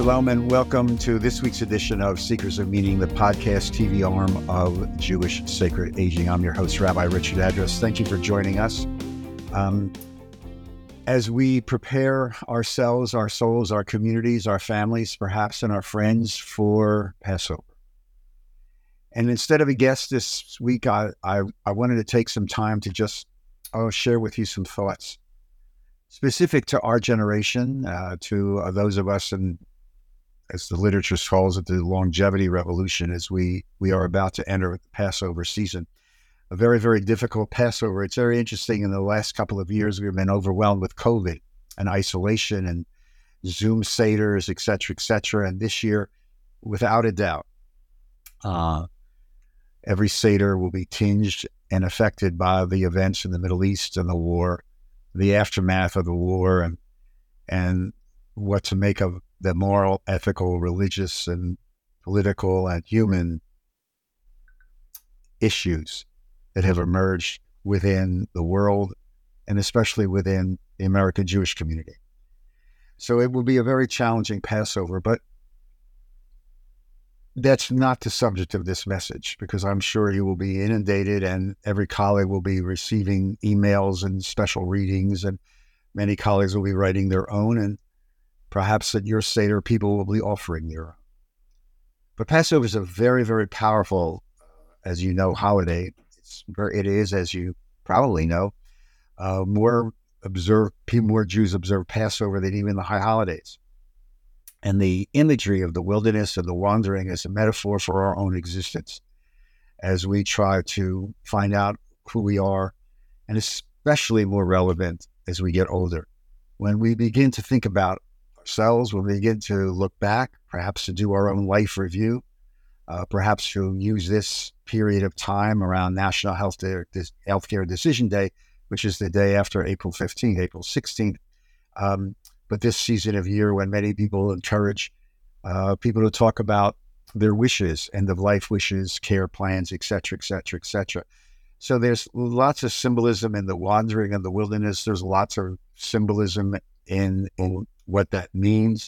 Shalom and welcome to this week's edition of Seekers of Meaning, the podcast TV arm of Jewish Sacred Aging. I'm your host, Rabbi Richard Address. Thank you for joining us. As we prepare ourselves, our souls, our communities, our families, perhaps, and our friends for Passover. And instead of a guest this week, I wanted to take some time to just share with you some thoughts specific to our generation, to those of us in, as the literature calls it, the longevity revolution, as we are about to enter the Passover season. A very, very difficult Passover. It's very interesting. In the last couple of years, we've been overwhelmed with COVID and isolation and Zoom seders, et cetera, et cetera. And this year, without a doubt, every seder will be tinged and affected by the events in the Middle East and the war, the aftermath of the war, and what to make of the moral, ethical, religious, and political and human issues that have emerged within the world and especially within the American Jewish community. So it will be a very challenging Passover, but that's not the subject of this message, because I'm sure you will be inundated and every colleague will be receiving emails and special readings, and many colleagues will be writing their own, and perhaps at your Seder, people will be offering their own. But Passover is a very, very powerful, as you know, holiday. It is, as you probably know, more Jews observe Passover than even the high holidays. And the imagery of the wilderness and the wandering is a metaphor for our own existence as we try to find out who we are, and especially more relevant as we get older. When we begin to think about ourselves, when we begin to look back, perhaps to do our own life review, perhaps to use this period of time around National Healthcare Decision Day, which is the day after April 15th, April 16th. But this season of year when many people encourage people to talk about their wishes, end of life wishes, care plans, et cetera, et cetera, et cetera. So there's lots of symbolism in the wandering in the wilderness. There's lots of symbolism in what that means.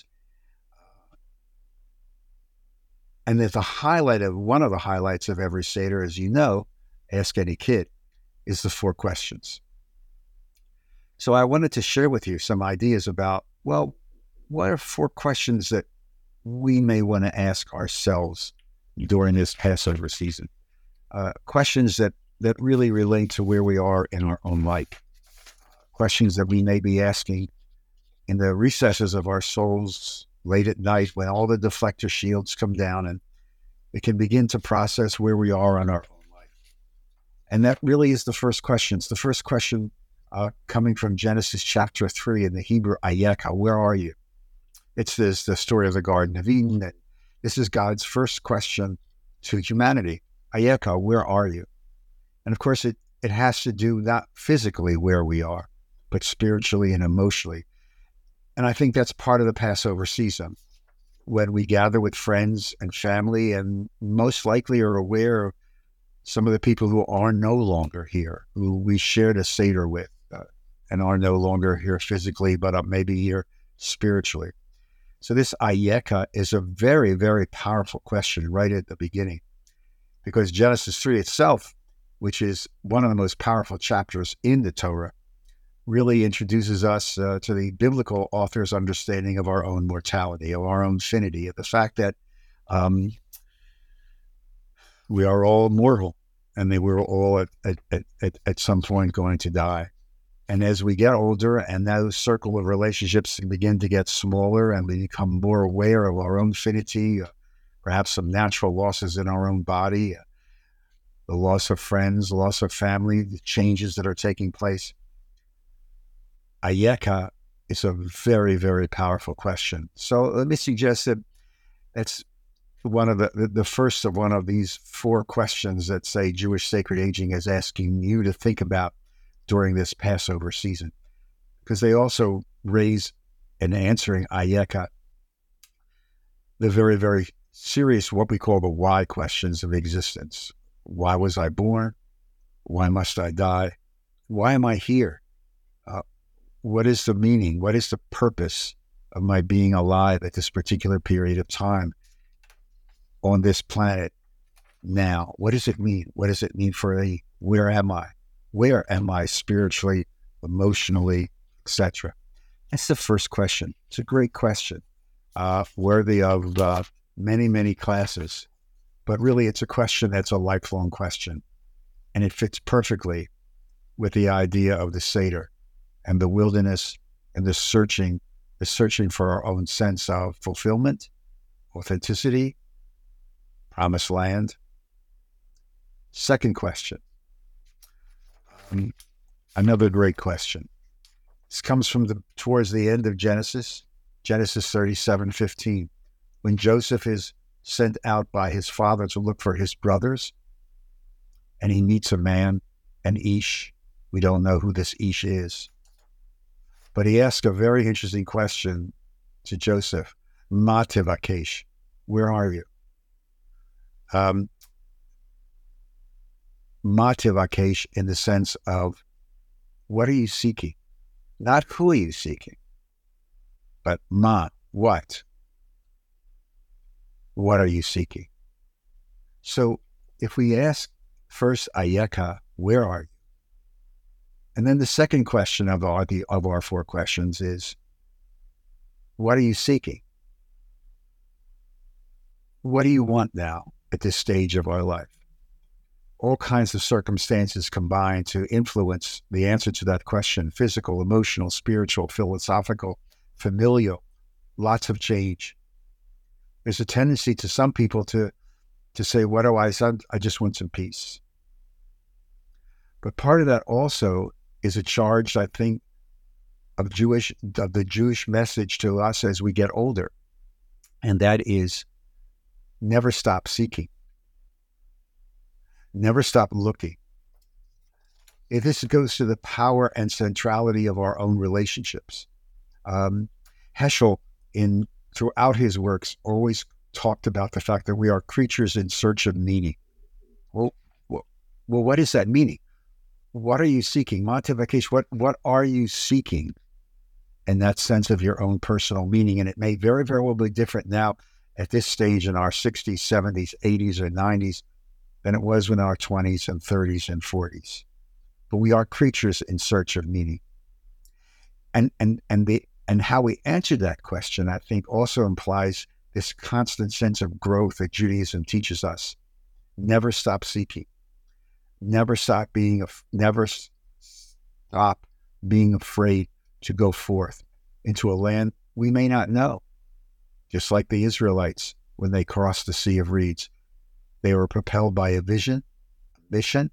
And there's one of the highlights of every Seder, as you know, ask any kid, is the 4 questions. So I wanted to share with you some ideas about, well, what are 4 questions that we may want to ask ourselves during this Passover season? Questions that really relate to where we are in our own life. Questions that we may be asking in the recesses of our souls late at night when all the deflector shields come down and we can begin to process where we are in our own life. And that really is the first question. It's the first question coming from Genesis chapter 3 in the Hebrew, Ayeka, where are you? It's the story of the Garden of Eden. And this is God's first question to humanity. Ayeka, where are you? And of course, it has to do not physically where we are, but spiritually and emotionally. And I think that's part of the Passover season, when we gather with friends and family and most likely are aware of some of the people who are no longer here, who we shared a Seder with and are no longer here physically, but maybe here spiritually. So this Ayeka is a very, very powerful question right at the beginning, because Genesis 3 itself, which is one of the most powerful chapters in the Torah, really introduces us to the biblical author's understanding of our own mortality, of our own finity, of the fact that we are all mortal and that we're all at some point going to die. And as we get older and those circle of relationships begin to get smaller and we become more aware of our own finity, perhaps some natural losses in our own body, the loss of friends, loss of family, the changes that are taking place, Ayeka is a very, very powerful question. So let me suggest that that's one of the first of one of these 4 questions that, say, Jewish Sacred Aging is asking you to think about during this Passover season, because they also raise, in answering Ayeka, the very, very serious, what we call the why questions of existence. Why was I born? Why must I die? Why am I here? What is the meaning? What is the purpose of my being alive at this particular period of time on this planet now? What does it mean? What does it mean for me? Where am I? Where am I spiritually, emotionally, etc.? That's the first question. It's a great question, worthy of many, many classes. But really, it's a question that's a lifelong question. And it fits perfectly with the idea of the Seder and the wilderness and the searching for our own sense of fulfillment, authenticity, promised land. Second question. Another great question. This comes from towards the end of Genesis 37:15, when Joseph is sent out by his father to look for his brothers, and he meets a man, an Ish. We don't know who this Ish is. But he asks a very interesting question to Joseph. Ma tivakesh, where are you? Ma tivakesh in the sense of, what are you seeking? Not who are you seeking, but ma, what? What are you seeking? So if we ask first ayeka, where are you? And then the second question of our four questions is, what are you seeking? What do you want now at this stage of our life? All kinds of circumstances combine to influence the answer to that question: physical, emotional, spiritual, philosophical, familial, lots of change. There's a tendency to some people to say, what do I want? I just want some peace. But part of that also is a charge, I think, of the Jewish message to us as we get older. And that is, never stop seeking. Never stop looking. If this goes to the power and centrality of our own relationships. Heschel, throughout his works, always talked about the fact that we are creatures in search of meaning. Well, what is that meaning? What are you seeking? Motivakesh, what are you seeking in that sense of your own personal meaning? And it may very, very well be different now at this stage in our 60s, 70s, 80s, or 90s than it was in our 20s and 30s and 40s. But we are creatures in search of meaning. And how we answer that question, I think, also implies this constant sense of growth that Judaism teaches us. Never stop seeking. Never stop being afraid to go forth into a land we may not know. Just like the Israelites, when they crossed the Sea of Reeds, they were propelled by a vision, a mission.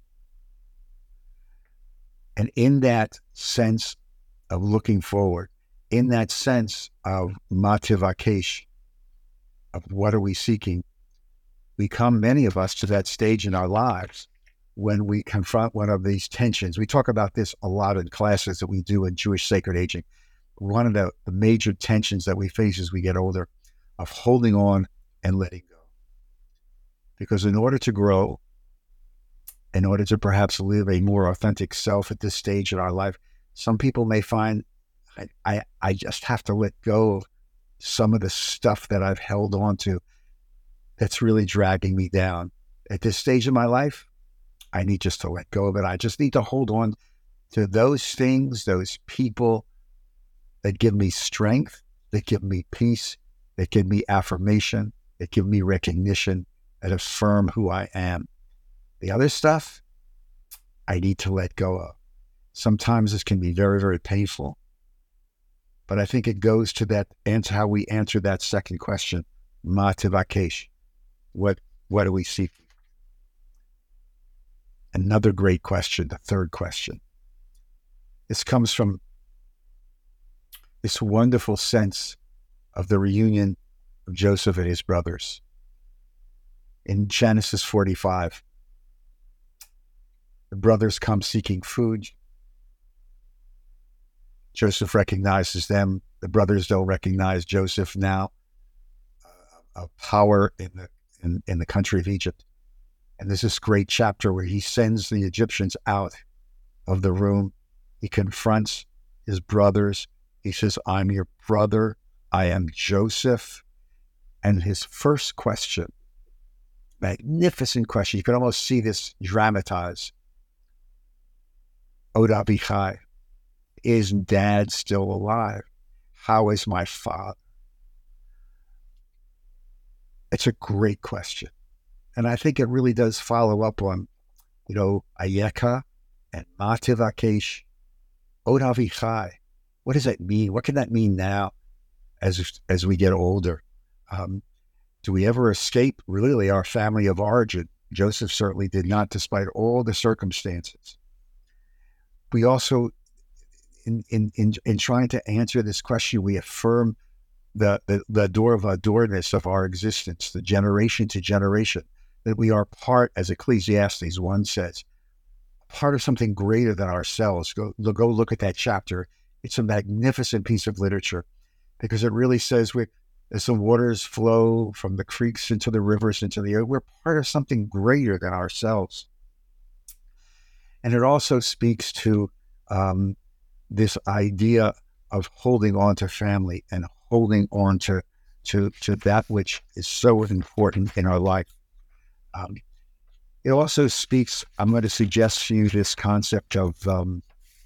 And in that sense of looking forward, in that sense of motivakesh, of what are we seeking, we come, many of us, to that stage in our lives when we confront one of these tensions. We talk about this a lot in classes that we do in Jewish Sacred Aging. One of the major tensions that we face as we get older, of holding on and letting go. Because in order to grow, in order to perhaps live a more authentic self at this stage in our life, some people may find, I just have to let go of some of the stuff that I've held on to that's really dragging me down. At this stage of my life, I need just to let go of it. I just need to hold on to those things, those people that give me strength, that give me peace, that give me affirmation, that give me recognition, that affirm who I am. The other stuff, I need to let go of. Sometimes this can be very, very painful. But I think it goes to that, and how we answer that second question, Ma tivakesh. What do we seek? Another great question, the third question. This comes from this wonderful sense of the reunion of Joseph and his brothers. In Genesis 45, the brothers come seeking food. Joseph recognizes them. The brothers don't recognize Joseph now, a power in the country of Egypt. And there's this great chapter where he sends the Egyptians out of the room. He confronts his brothers. He says, I'm your brother. I am Joseph. And his first question, magnificent question, you can almost see this dramatized. Od Avichai, is Dad still alive? How is my father? It's a great question. And I think it really does follow up on, Ayeka and Mativakesh, Od Avichai. What does that mean? What can that mean now as we get older? Do we ever escape really our family of origin? Joseph certainly did not, despite all the circumstances. We also, in trying to answer this question, we affirm the door of adoredness of our existence, the generation to generation, that we are part, as Ecclesiastes 1 says, part of something greater than ourselves. Go look at that chapter. It's a magnificent piece of literature because it really says as the waters flow from the creeks into the rivers, into the earth, we're part of something greater than ourselves. And it also speaks to this idea of holding on to family and holding on to that which is so important in our life. It also speaks, I'm going to suggest to you this concept of the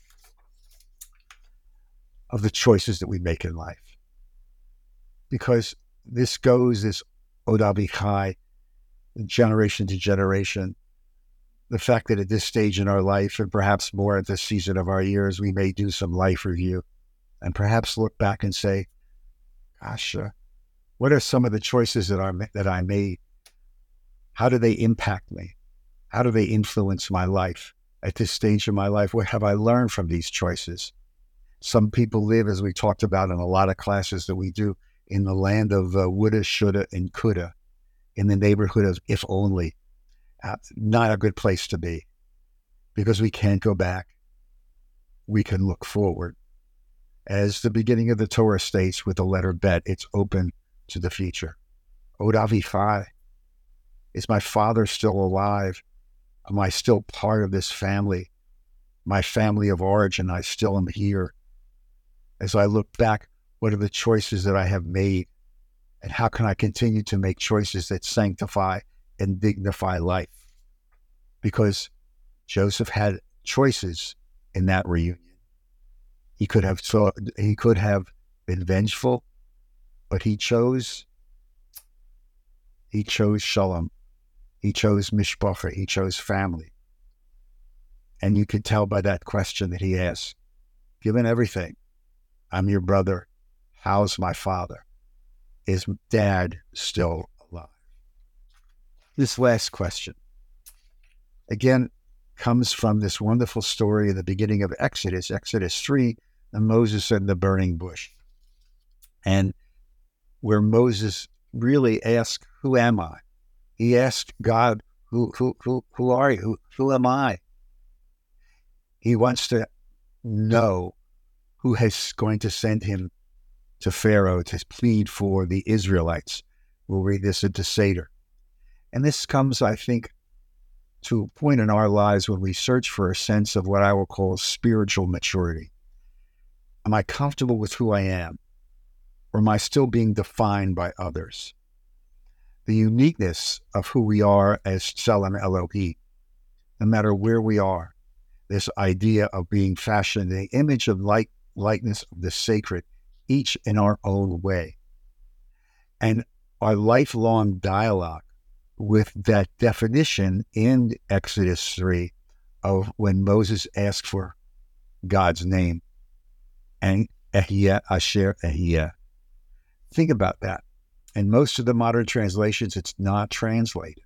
choices that we make in life. Because this Od Avichai, generation to generation, the fact that at this stage in our life, and perhaps more at this season of our years, we may do some life review and perhaps look back and say, gosh, what are some of the choices that I made? How do they impact me? How do they influence my life at this stage of my life? What have I learned from these choices? Some people live, as we talked about in a lot of classes that we do, in the land of woulda, shoulda, and coulda, in the neighborhood of if only. Not a good place to be because we can't go back. We can look forward. As the beginning of the Torah states with the letter Bet, it's open to the future. Od Avichai, is my father still alive? Am I still part of this family? My family of origin, I still am here. As I look back, what are the choices that I have made? And how can I continue to make choices that sanctify and dignify life? Because Joseph had choices in that reunion. He could have been vengeful, but he chose shalom. He chose mishpacha. He chose family. And you could tell by that question that he asked, given everything, I'm your brother. How's my father? Is Dad still alive? This last question, again, comes from this wonderful story at the beginning of Exodus 3, and Moses and the burning bush. And where Moses really asked, who am I? He asked God, who are you? Who am I? He wants to know who is going to send him to Pharaoh to plead for the Israelites. We'll read this into Seder. And this comes, I think, to a point in our lives when we search for a sense of what I will call spiritual maturity. Am I comfortable with who I am? Or am I still being defined by others? The uniqueness of who we are as Tselem Elohim, no matter where we are, this idea of being fashioned in the image of likeness of the sacred, each in our own way. And our lifelong dialogue with that definition in Exodus 3 of when Moses asked for God's name, and Ehyeh Asher Ehyeh. Think about that. In most of the modern translations, it's not translated.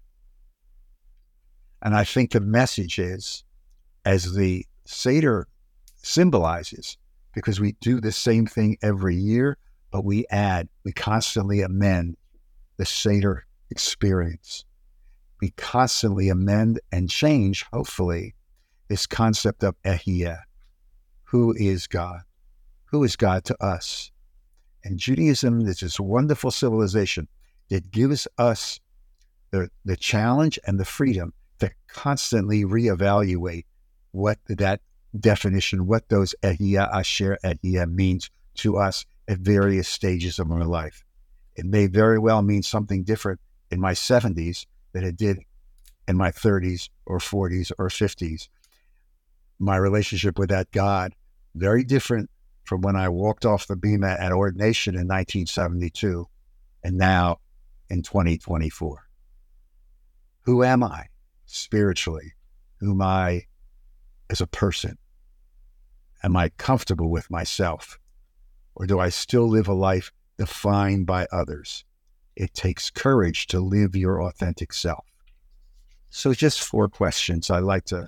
And I think the message is, as the Seder symbolizes, because we do the same thing every year, but we constantly amend the Seder experience. We constantly amend and change, hopefully, this concept of Ehyeh. Who is God? Who is God to us? And Judaism is this wonderful civilization that gives us the challenge and the freedom to constantly reevaluate what that definition, what those Ehyeh Asher Ehyeh means to us at various stages of my life. It may very well mean something different in my 70s than it did in my 30s or 40s or 50s. My relationship with that God, very different from when I walked off the beam at ordination in 1972 and now in 2024. Who am I spiritually? Who am I as a person? Am I comfortable with myself? Or do I still live a life defined by others? It takes courage to live your authentic self. So just 4 questions I'd like to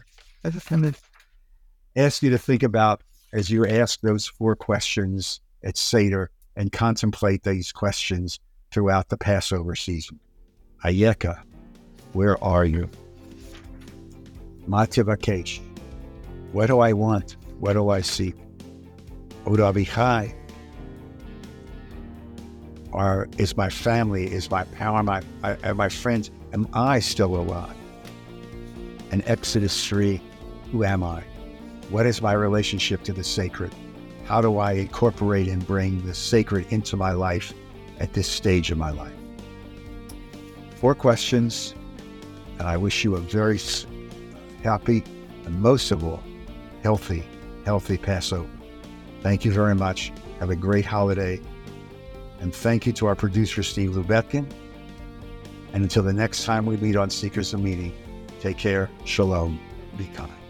ask you to think about as you ask those 4 questions at Seder and contemplate these questions throughout the Passover season. Ayeka, where are you? Ma tivakesh, what do I want? What do I seek? Od Avichai, or is my family, is my power, my friends, am I still alive? And Exodus 3, who am I? What is my relationship to the sacred? How do I incorporate and bring the sacred into my life at this stage of my life? 4 questions, and I wish you a very happy and most of all, healthy Passover. Thank you very much. Have a great holiday. And thank you to our producer, Steve Lubetkin. And until the next time we meet on Seekers of Meaning, take care. Shalom. Be kind.